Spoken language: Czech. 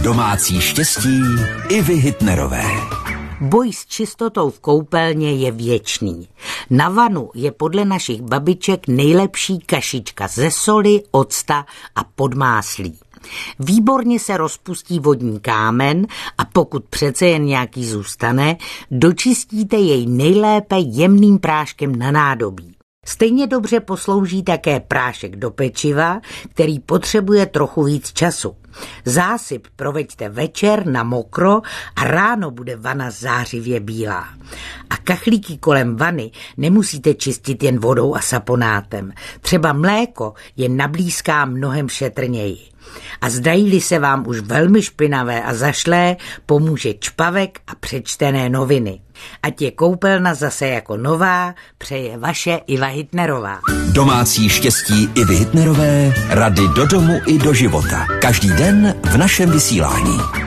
Domácí štěstí Ivy Hitnerové. Boj s čistotou v koupelně je věčný. Na vanu je podle našich babiček nejlepší kašička ze soli, octa a podmáslí. Výborně se rozpustí vodní kámen a pokud přece jen nějaký zůstane, dočistíte jej nejlépe jemným práškem na nádobí. Stejně dobře poslouží také prášek do pečiva, který potřebuje trochu víc času. Zásyp proveďte večer na mokro a ráno bude vana zářivě bílá. A kachlíky kolem vany nemusíte čistit jen vodou a saponátem. Třeba mléko je nablízká mnohem šetrněji. A zdají-li se vám už velmi špinavé a zašlé, pomůže čpavek a přečtené noviny. Ať je koupelna zase jako nová, přeje vaše Iva Hitnerová. Domácí štěstí Ivy Hitnerové, rady do domu i do života. Každý den v našem vysílání.